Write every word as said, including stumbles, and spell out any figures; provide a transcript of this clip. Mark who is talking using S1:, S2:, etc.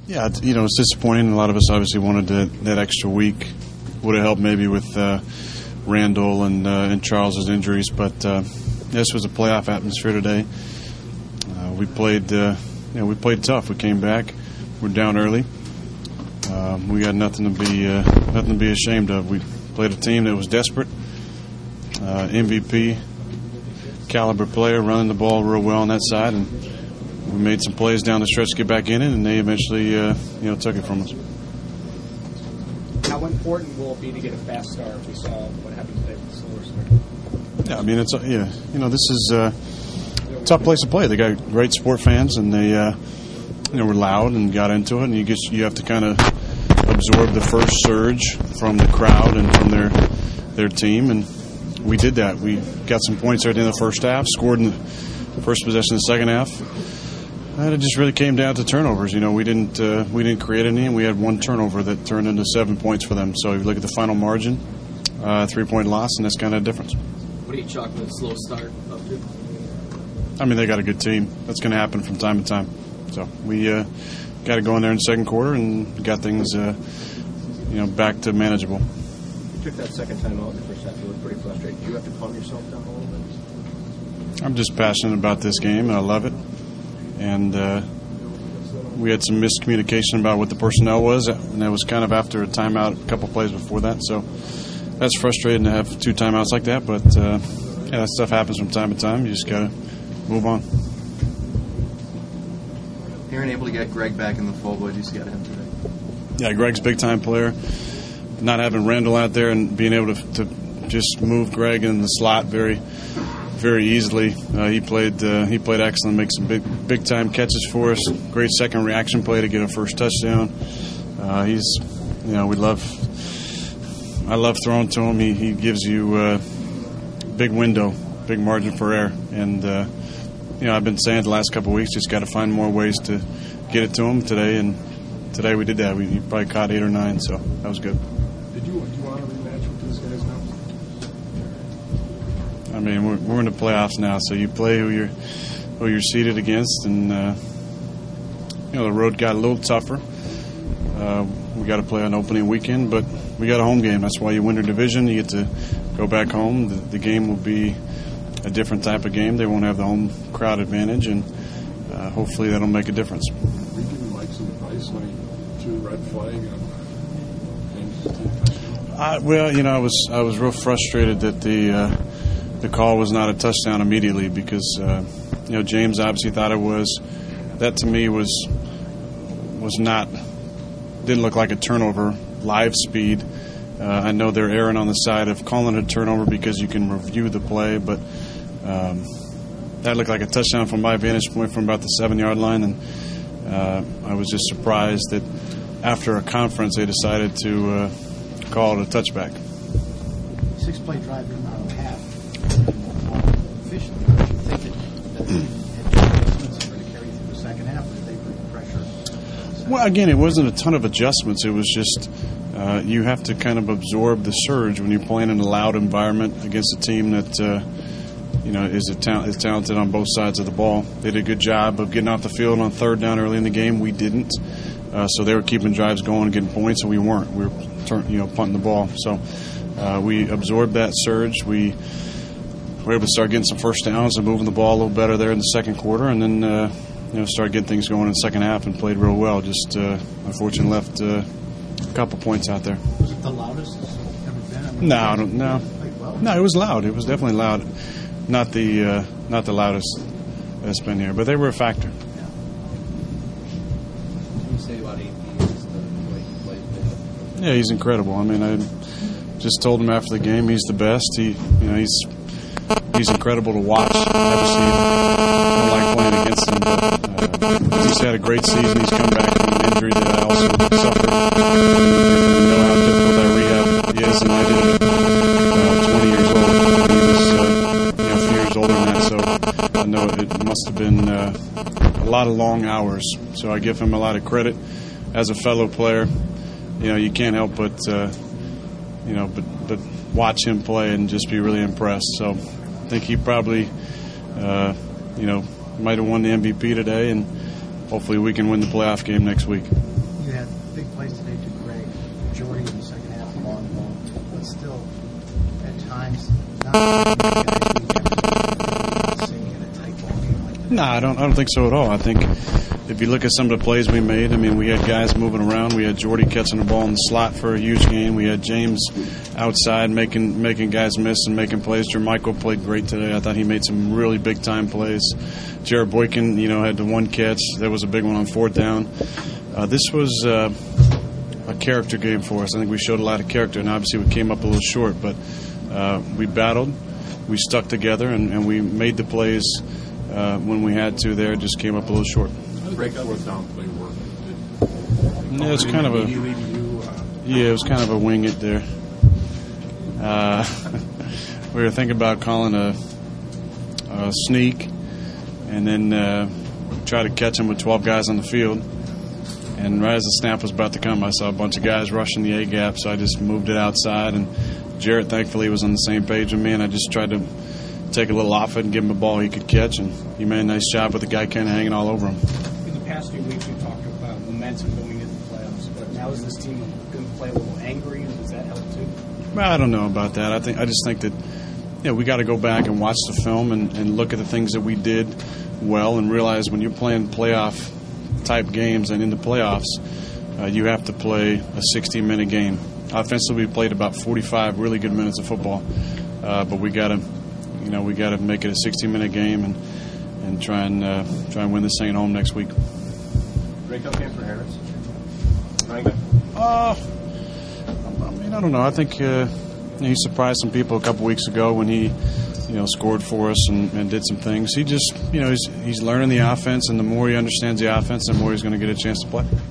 S1: Yeah, you know, it's disappointing. A lot of us obviously wanted to, that extra week. Would have helped maybe with uh, Randall and, uh, and Charles's injuries, but uh, this was a playoff atmosphere today. Uh, we played, uh, you know, we played tough. We came back. We're down early. Um, we got nothing to be uh, nothing to be ashamed of. We played a team that was desperate. Uh, M V P caliber player running the ball real well on that side, and we made some plays down the stretch to get back in it, and they eventually, uh, you know, took it from us.
S2: How important will it be to get a fast start? We saw what happened today with the slower start.
S1: Yeah, I mean, it's yeah, you know, this is uh, a tough place to play. They got great sport fans, and they, uh, you know, were loud and got into it, and you just you have to kind of absorb the first surge from the crowd and from their their team, and we did that. We got some points there at the end of the first half, scored in the first possession of the second half. And it just really came down to turnovers. You know, we didn't uh, we didn't create any, and we had one turnover that turned into seven points for them. So if you look at the final margin, uh, three-point loss, and that's kind of a difference.
S3: What do you chalk the slow start up to?
S1: I mean, they got a good team. That's going to happen from time to time. So we uh, got to go in there in the second quarter and got things, uh, you know, back to manageable.
S4: You took that second time out in the first half. You looked pretty frustrated. Did you have to calm yourself down a little bit?
S1: I'm just passionate about this game, and I love it. And uh, we had some miscommunication about what the personnel was, and that was kind of after a timeout a couple plays before that. So that's frustrating to have two timeouts like that, but uh, yeah, that stuff happens from time to time. You just got to move on.
S5: Aaron able to get Greg back in the fold. What did you see out of him today?
S1: Yeah, Greg's a big-time player. Not having Randall out there and being able to, to just move Greg in the slot very very easily. Uh, he played uh, he played excellent, make some big big time catches for us. Great second reaction play to get a first touchdown. Uh, he's, you know, we love. I love throwing to him. He he gives you uh, big window, big margin for error, and uh, you know, I've been saying the last couple of weeks, just got to find more ways to get it to him today, and today we did that. We he probably caught eight or nine, so that was good.
S4: Did you do you want to rematch with these guys now?
S1: I mean, we're, we're in the playoffs now, so you play who you're who you're seeded against, and uh, you know the road got a little tougher. Uh, we got to play on opening weekend, but we got a home game. That's why you win your division. You get to go back home. The, the game will be a different type of game. They won't have the home crowd advantage, and uh, hopefully that'll make a difference.
S4: Were you giving Mike some advice when he threw the red flag and changed his team?
S1: I, well, you know, I was I was real frustrated that the uh, the call was not a touchdown immediately because uh, you know James obviously thought it was. That to me was was not didn't look like a turnover live speed. Uh, I know they're erring on the side of calling it a turnover because you can review the play, but um, that looked like a touchdown from my vantage point from about the seven-yard line, and uh, I was just surprised that after a conference they decided to uh, call it a touchback.
S6: Six-play drive come out of half. Efficiently, don't you think that that adjustments are going to carry through the second half, or did they bring pressure?
S1: Well, again, it wasn't a ton of adjustments. It was just uh, you have to kind of absorb the surge when you're playing in a loud environment against a team that uh, you know is, a ta- is talented on both sides of the ball. They did a good job of getting off the field on third down early in the game. We didn't, uh, so they were keeping drives going and getting points, and we weren't. We were turn, you know punting the ball. So uh, we absorbed that surge. We were able to start getting some first downs and moving the ball a little better there in the second quarter, and then. Uh, You know, started getting things going in the second half and played real well. Just uh, unfortunately left uh, a couple points out there.
S6: Was it the loudest it's ever been? I mean,
S1: no, I don't, no,
S6: well.
S1: no. It was loud. It was definitely loud. Not the uh, not the loudest that's been here, but they were a factor.
S3: Yeah. What can you say about A P? The way he plays?
S1: Yeah, he's incredible. I mean, I just told him after the game he's the best. He, you know, he's he's incredible to watch. Obviously, I don't like playing against him, but uh, he's had a great season. He's come back from an injury that I also suffered. I know how difficult that rehab is, and I did it uh, twenty years old. He was uh, you know, a few years older than that, so I know it must have been uh, a lot of long hours. So I give him a lot of credit as a fellow player. You know, you can't help but uh, you know, but but watch him play and just be really impressed. So I think he probably, uh, you know, might have won the M V P today, and hopefully we can win the playoff game next week.
S6: You had big plays today to Greg, Jordy in the second half, long ball, but still, at times, not seeing in a tight ball game like that.
S1: No, I don't. I don't think so at all. I think if you look at some of the plays we made, I mean, we had guys moving around. We had Jordy catching the ball in the slot for a huge game. We had James outside making making guys miss and making plays. Jermichael played great today. I thought he made some really big time plays. Jared Boykin, you know, had the one catch. That was a big one on fourth down. Uh, this was uh, a character game for us. I think we showed a lot of character, and obviously we came up a little short, but uh, we battled. We stuck together, and, and we made the plays uh, when we had to there. Just came up a little short.
S4: Break fourth down play work.
S1: Yeah, it's kind of a
S4: Immediately to you, uh,
S1: yeah, it was kind of a wing it there. Uh, we were thinking about calling a, a sneak, and then uh, try to catch him with twelve guys on the field. And right as the snap was about to come, I saw a bunch of guys rushing the A gap, so I just moved it outside. And Jarrett, thankfully, was on the same page with me, and I just tried to take a little off it and give him a ball he could catch, and he made a nice job with the guy kind of hanging all over him.
S2: In the past few weeks, you talked about momentum going into the playoffs, but now is this team going to play a little angry, and does that help too?
S1: Well, I don't know about that. I think I just think that you know, we got to go back and watch the film and, and look at the things that we did well and realize when you're playing playoff type games and in the playoffs, uh, you have to play a sixty minute game. Offensively, we played about forty-five really good minutes of football, uh, but we got to, you know, we got to make it a sixty minute game and and try and uh, try and win this thing at home next week.
S3: Breakout game for Harris. Ryan?
S1: Uh, I mean, I don't know. I think uh, he surprised some people a couple weeks ago when he, you know, scored for us and, and did some things. He just, you know, he's he's learning the offense, and the more he understands the offense, the more he's going to get a chance to play.